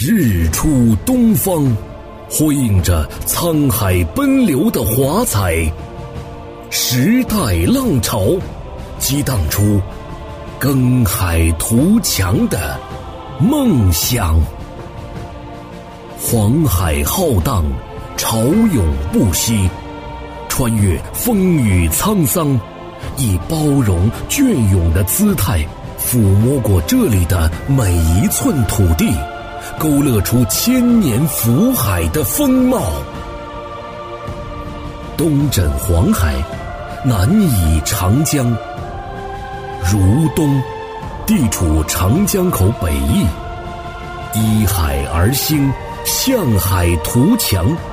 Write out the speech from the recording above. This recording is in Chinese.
日出东方，辉映着沧海奔流的华彩，时代浪潮激荡出耕海图强的梦想。黄海浩荡，潮涌不息，穿越风雨沧桑，以包容隽永的姿态抚摸过这里的每一寸土地，勾勒出千年福海的风貌。东枕黄海，南倚长江，如东地处长江口北翼，依海而兴，向海图强，